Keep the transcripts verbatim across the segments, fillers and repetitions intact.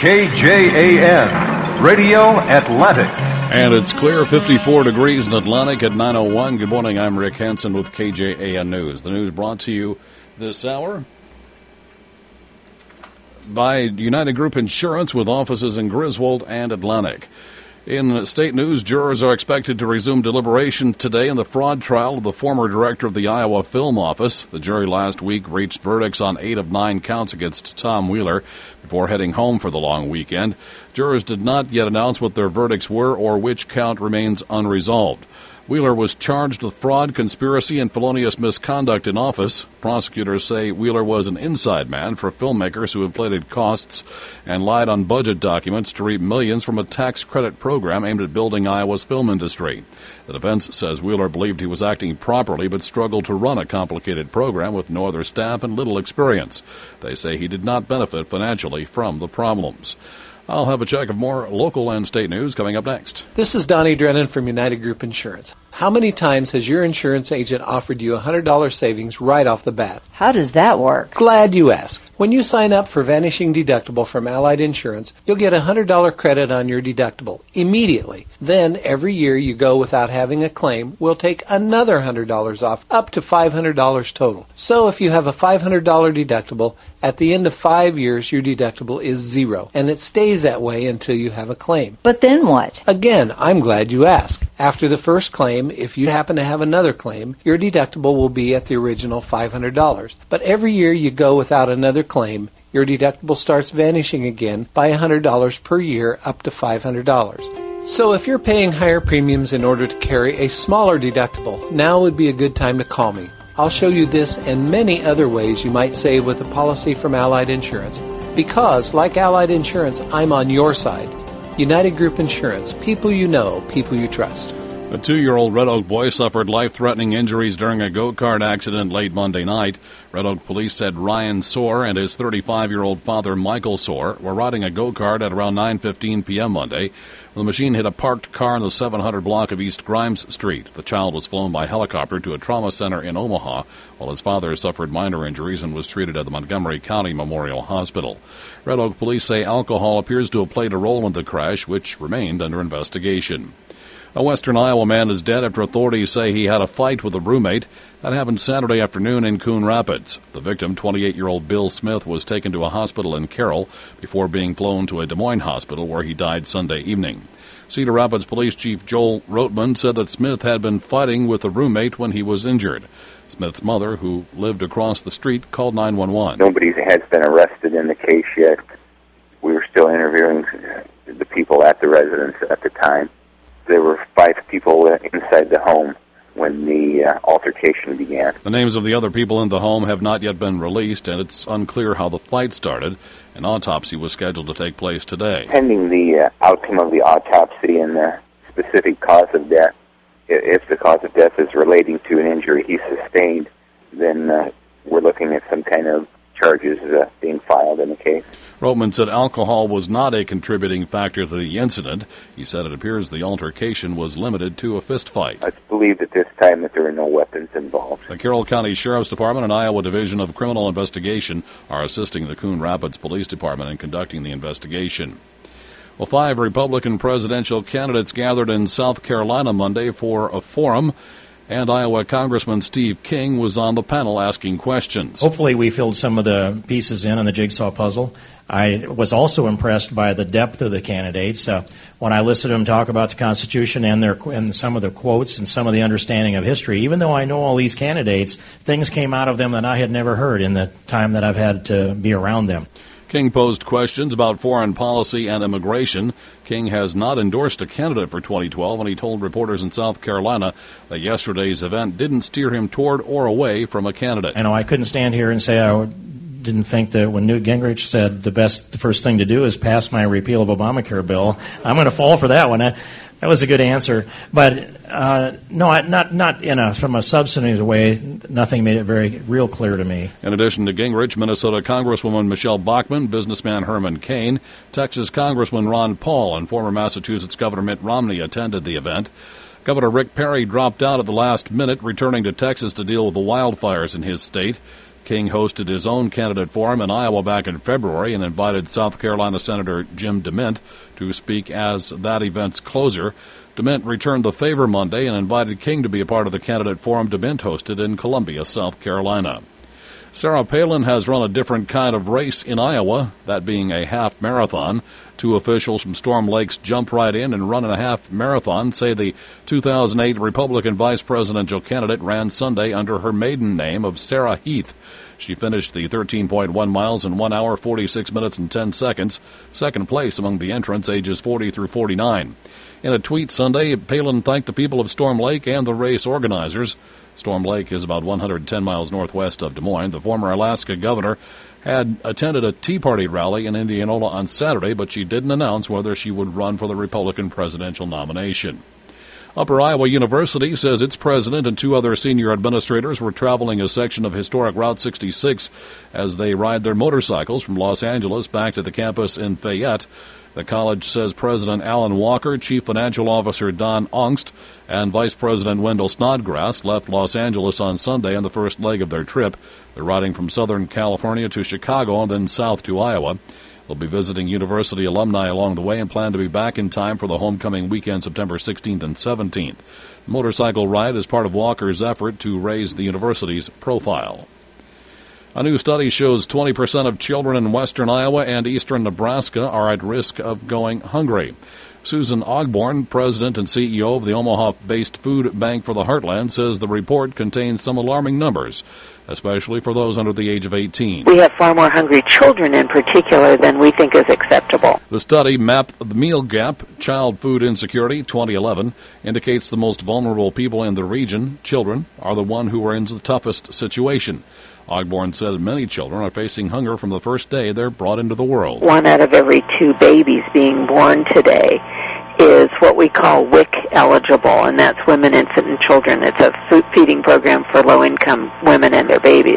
K J A N, Radio Atlantic. And it's clear, fifty-four degrees in Atlantic at nine oh one. Good morning, I'm Rick Hansen with K J A N News. The news brought to you this hour by United Group Insurance with offices in Griswold and Atlantic. In state news, jurors are expected to resume deliberation today in the fraud trial of the former director of the Iowa Film Office. The jury last week reached verdicts on eight of nine counts against Tom Wheeler before heading home for the long weekend. Jurors did not yet announce what their verdicts were or which count remains unresolved. Wheeler was charged with fraud, conspiracy, and felonious misconduct in office. Prosecutors say Wheeler was an inside man for filmmakers who inflated costs and lied on budget documents to reap millions from a tax credit program aimed at building Iowa's film industry. The defense says Wheeler believed he was acting properly but struggled to run a complicated program with no other staff and little experience. They say he did not benefit financially from the problems. I'll have a check of more local and state news coming up next. This is Donnie Drennan from United Group Insurance. How many times has your insurance agent offered you a one hundred dollars savings right off the bat? How does that work? Glad you asked. When you sign up for Vanishing Deductible from Allied Insurance, you'll get a one hundred dollars credit on your deductible immediately. Then, every year you go without having a claim, we'll take another one hundred dollars off, up to five hundred dollars total. So if you have a five hundred dollars deductible, at the end of five years your deductible is zero, and it stays that way until you have a claim. But then what? Again, I'm glad you asked. After the first claim, if you happen to have another claim, your deductible will be at the original five hundred dollars. But every year you go without another claim, your deductible starts vanishing again by one hundred dollars per year up to five hundred dollars. So if you're paying higher premiums in order to carry a smaller deductible, now would be a good time to call me. I'll show you this and many other ways you might save with a policy from Allied Insurance. Because, like Allied Insurance, I'm on your side. United Group Insurance. People you know, people you trust. A two-year-old Red Oak boy suffered life-threatening injuries during a go-kart accident late Monday night. Red Oak police said Ryan Soar and his thirty-five-year-old father, Michael Soar, were riding a go-kart at around nine fifteen p.m. Monday. The machine hit a parked car in the seven hundred block of East Grimes Street. The child was flown by helicopter to a trauma center in Omaha, while his father suffered minor injuries and was treated at the Montgomery County Memorial Hospital. Red Oak police say alcohol appears to have played a role in the crash, which remained under investigation. A western Iowa man is dead after authorities say he had a fight with a roommate. That happened Saturday afternoon in Coon Rapids. The victim, twenty-eight-year-old Bill Smith, was taken to a hospital in Carroll before being flown to a Des Moines hospital where he died Sunday evening. Cedar Rapids Police Chief Joel Rotman said that Smith had been fighting with a roommate when he was injured. Smith's mother, who lived across the street, called nine one one. Nobody has been arrested in the case yet. We were still interviewing the people at the residence at the time. There were five people inside the home when the uh, altercation began. The names of the other people in the home have not yet been released, and it's unclear how the fight started. An autopsy was scheduled to take place today. Pending the uh, outcome of the autopsy and the specific cause of death, if the cause of death is relating to an injury he sustained, then uh, we're looking at some kind of charges uh, being filed in the case. Rotman said alcohol was not a contributing factor to the incident. He said it appears the altercation was limited to a fist fight. It's believed at this time that there are no weapons involved. The Carroll County Sheriff's Department and Iowa Division of Criminal Investigation are assisting the Coon Rapids Police Department in conducting the investigation. Well, five Republican presidential candidates gathered in South Carolina Monday for a forum, and Iowa Congressman Steve King was on the panel asking questions. Hopefully we filled some of the pieces in on the jigsaw puzzle. I was also impressed by the depth of the candidates. Uh, when I listened to them talk about the Constitution and their and some of the quotes and some of the understanding of history, even though I know all these candidates, things came out of them that I had never heard in the time that I've had to be around them. King posed questions about foreign policy and immigration. King has not endorsed a candidate for twenty twelve, and he told reporters in South Carolina that yesterday's event didn't steer him toward or away from a candidate. I know I couldn't stand here and say I would didn't think that when Newt Gingrich said the best, the first thing to do is pass my repeal of Obamacare bill, I'm going to fall for that one. I, that was a good answer, but uh, no, I, not not in a from a substantive way. Nothing made it very real clear to me. In addition to Gingrich, Minnesota Congresswoman Michelle Bachmann, businessman Herman Cain, Texas Congressman Ron Paul, and former Massachusetts Governor Mitt Romney attended the event. Governor Rick Perry dropped out at the last minute, returning to Texas to deal with the wildfires in his state. King hosted his own candidate forum in Iowa back in February and invited South Carolina Senator Jim DeMint to speak as that event's closer. DeMint returned the favor Monday and invited King to be a part of the candidate forum DeMint hosted in Columbia, South Carolina. Sarah Palin has run a different kind of race in Iowa, that being a half marathon. Two officials from Storm Lakes jump right in and run a half marathon, say the two thousand eight Republican vice presidential candidate ran Sunday under her maiden name of Sarah Heath. She finished the thirteen point one miles in one hour, forty-six minutes, and ten seconds, second place among the entrants ages forty through forty-nine. In a tweet Sunday, Palin thanked the people of Storm Lake and the race organizers. Storm Lake is about one hundred ten miles northwest of Des Moines. The former Alaska governor had attended a Tea Party rally in Indianola on Saturday, but she didn't announce whether she would run for the Republican presidential nomination. Upper Iowa University says its president and two other senior administrators were traveling a section of historic Route sixty-six as they ride their motorcycles from Los Angeles back to the campus in Fayette. The college says President Alan Walker, Chief Financial Officer Don Ongst, and Vice President Wendell Snodgrass left Los Angeles on Sunday on the first leg of their trip. They're riding from Southern California to Chicago and then south to Iowa. They'll be visiting university alumni along the way and plan to be back in time for the homecoming weekend, September sixteenth and seventeenth. The motorcycle ride is part of Walker's effort to raise the university's profile. A new study shows twenty percent of children in western Iowa and eastern Nebraska are at risk of going hungry. Susan Ogborn, president and C E O of the Omaha-based Food Bank for the Heartland, says the report contains some alarming numbers, especially for those under the age of eighteen. We have far more hungry children in particular than we think is acceptable. The study, Map the Meal Gap, Child Food Insecurity twenty eleven, indicates the most vulnerable people in the region, children, are the one who are in the toughest situation. Ogborn said many children are facing hunger from the first day they're brought into the world. One out of every two babies being born today is what we call W I C eligible, and that's Women, Infant, and Children. It's a food feeding program for low-income women and their babies.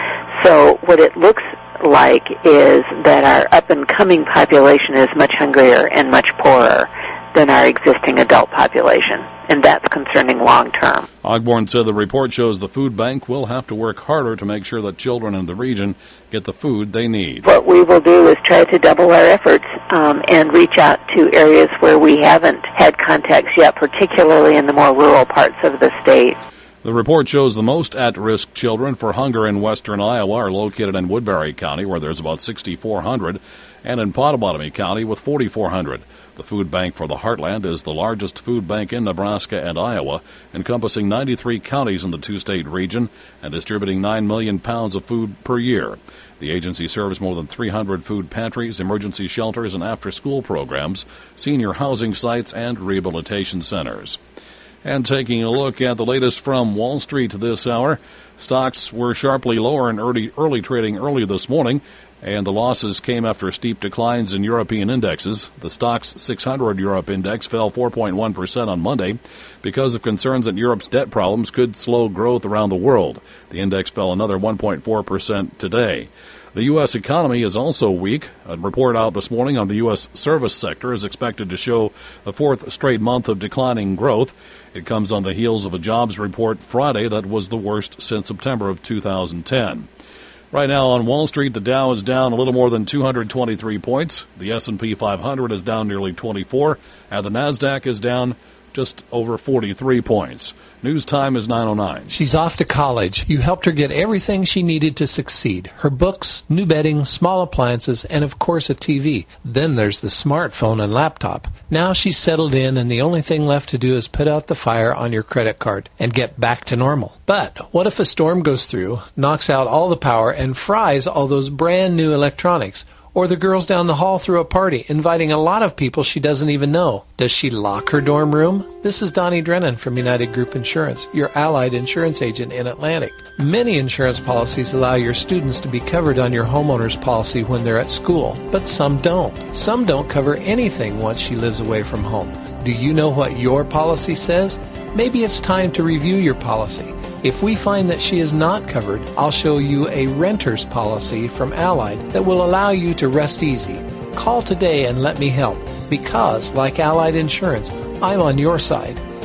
So what it looks like is that our up-and-coming population is much hungrier and much poorer than our existing adult population, and that's concerning long-term. Ogborn said the report shows the food bank will have to work harder to make sure that children in the region get the food they need. What we will do is try to double our efforts um, and reach out to areas where we haven't had contacts yet, particularly in the more rural parts of the state. The report shows the most at-risk children for hunger in western Iowa are located in Woodbury County, where there's about six thousand four hundred, and in Pottawatomie County with four thousand four hundred. The Food Bank for the Heartland is the largest food bank in Nebraska and Iowa, encompassing ninety-three counties in the two-state region and distributing nine million pounds of food per year. The agency serves more than three hundred food pantries, emergency shelters, and after-school programs, senior housing sites, and rehabilitation centers. And taking a look at the latest from Wall Street this hour, stocks were sharply lower in early, early trading early this morning, and the losses came after steep declines in European indexes. The Stoxx six hundred Europe index fell four point one percent on Monday because of concerns that Europe's debt problems could slow growth around the world. The index fell another one point four percent today. The U S economy is also weak. A report out this morning on the U S service sector is expected to show the fourth straight month of declining growth. It comes on the heels of a jobs report Friday that was the worst since September of two thousand ten. Right now on Wall Street, the Dow is down a little more than two hundred twenty-three points. The S and P five hundred is down nearly twenty-four, and the NASDAQ is down just over forty-three points. News time is nine oh nine. She's off to college. You helped her get everything she needed to succeed. Her books, new bedding, small appliances, and of course a T V. Then there's the smartphone and laptop. Now she's settled in, and the only thing left to do is put out the fire on your credit card and get back to normal. But what if a storm goes through, knocks out all the power, and fries all those brand new electronics? Or the girls down the hall threw a party, inviting a lot of people she doesn't even know. Does she lock her dorm room? This is Donnie Drennan from United Group Insurance, your allied insurance agent in Atlantic. Many insurance policies allow your students to be covered on your homeowner's policy when they're at school, but some don't. Some don't cover anything once she lives away from home. Do you know what your policy says? Maybe it's time to review your policy. If we find that she is not covered, I'll show you a renter's policy from Allied that will allow you to rest easy. Call today and let me help, because, like Allied Insurance, I'm on your side.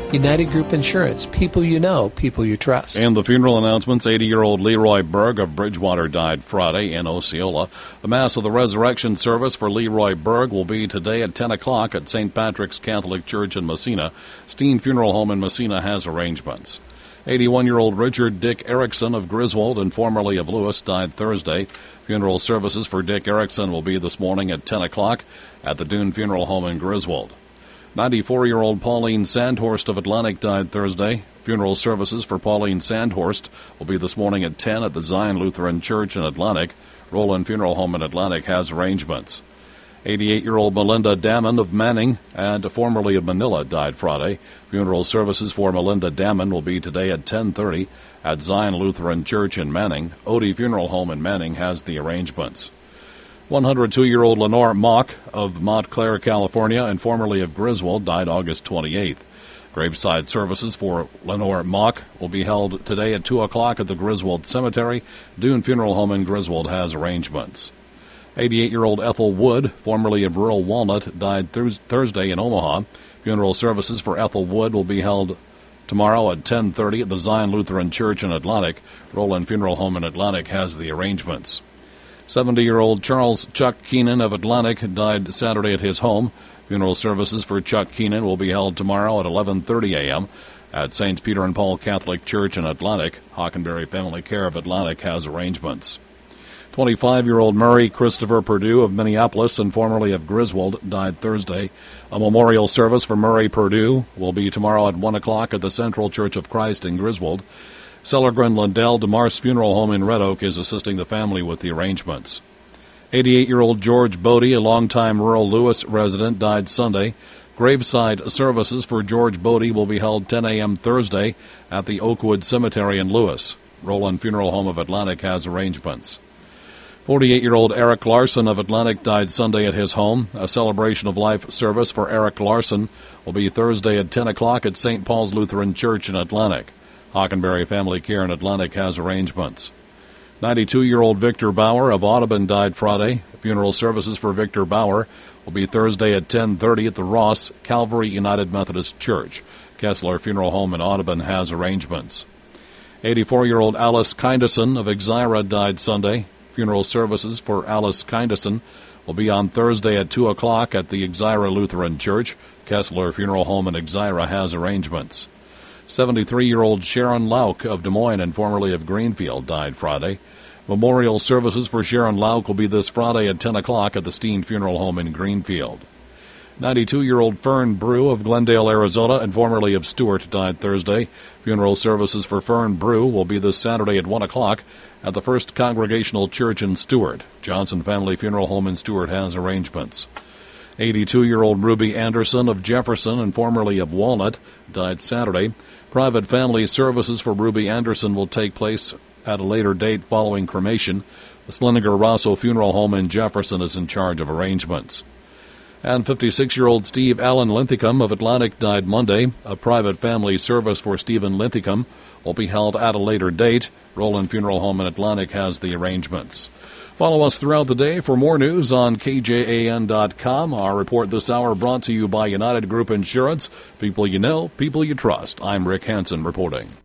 United Group Insurance. People you know, people you trust. And the funeral announcements. eighty-year-old Leroy Berg of Bridgewater died Friday in Osceola. The Mass of the Resurrection service for Leroy Berg will be today at ten o'clock at Saint Patrick's Catholic Church in Messina. Steen Funeral Home in Messina has arrangements. eighty-one-year-old Richard Dick Erickson of Griswold and formerly of Lewis died Thursday. Funeral services for Dick Erickson will be this morning at ten o'clock at the Dune Funeral Home in Griswold. ninety-four-year-old Pauline Sandhorst of Atlantic died Thursday. Funeral services for Pauline Sandhorst will be this morning at ten at the Zion Lutheran Church in Atlantic. Roland Funeral Home in Atlantic has arrangements. eighty-eight-year-old Melinda Damon of Manning and formerly of Manila died Friday. Funeral services for Melinda Damon will be today at ten thirty at Zion Lutheran Church in Manning. Odie Funeral Home in Manning has the arrangements. one hundred two-year-old Lenore Mock of Montclair, California, and formerly of Griswold died August twenty-eighth. Graveside services for Lenore Mock will be held today at two o'clock at the Griswold Cemetery. Dune Funeral Home in Griswold has arrangements. eighty-eight-year-old Ethel Wood, formerly of rural Walnut, died th- Thursday in Omaha. Funeral services for Ethel Wood will be held tomorrow at ten thirty at the Zion Lutheran Church in Atlantic. Roland Funeral Home in Atlantic has the arrangements. seventy-year-old Charles Chuck Keenan of Atlantic died Saturday at his home. Funeral services for Chuck Keenan will be held tomorrow at eleven thirty a.m. at Saints Peter and Paul Catholic Church in Atlantic. Hockenberry Family Care of Atlantic has arrangements. twenty-five-year-old Murray Christopher Purdue of Minneapolis and formerly of Griswold died Thursday. A memorial service for Murray Purdue will be tomorrow at one o'clock at the Central Church of Christ in Griswold. Cellergren Lindell DeMars Funeral Home in Red Oak is assisting the family with the arrangements. eighty-eight-year-old George Bodie, a longtime rural Lewis resident, died Sunday. Graveside services for George Bodie will be held ten a.m. Thursday at the Oakwood Cemetery in Lewis. Roland Funeral Home of Atlantic has arrangements. forty-eight-year-old Eric Larson of Atlantic died Sunday at his home. A celebration of life service for Eric Larson will be Thursday at ten o'clock at Saint Paul's Lutheran Church in Atlantic. Hockenberry Family Care in Atlantic has arrangements. ninety-two-year-old Victor Bauer of Audubon died Friday. Funeral services for Victor Bauer will be Thursday at ten thirty at the Ross Calvary United Methodist Church. Kessler Funeral Home in Audubon has arrangements. eighty-four-year-old Alice Kindison of Exira died Sunday. Funeral services for Alice Kindison will be on Thursday at two o'clock at the Exira Lutheran Church. Kessler Funeral Home in Exira has arrangements. seventy-three-year-old Sharon Lauk of Des Moines and formerly of Greenfield died Friday. Memorial services for Sharon Lauk will be this Friday at ten o'clock at the Steen Funeral Home in Greenfield. ninety-two-year-old Fern Brew of Glendale, Arizona, and formerly of Stewart died Thursday. Funeral services for Fern Brew will be this Saturday at one o'clock at the First Congregational Church in Stewart. Johnson Family Funeral Home in Stewart has arrangements. eighty-two-year-old Ruby Anderson of Jefferson and formerly of Walnut died Saturday. Private family services for Ruby Anderson will take place at a later date following cremation. The Slininger Rosso Funeral Home in Jefferson is in charge of arrangements. And fifty-six-year-old Steve Allen Linthicum of Atlantic died Monday. A private family service for Stephen Linthicum will be held at a later date. Roland Funeral Home in Atlantic has the arrangements. Follow us throughout the day for more news on K J A N dot com. Our report this hour brought to you by United Group Insurance. People you know, people you trust. I'm Rick Hansen reporting.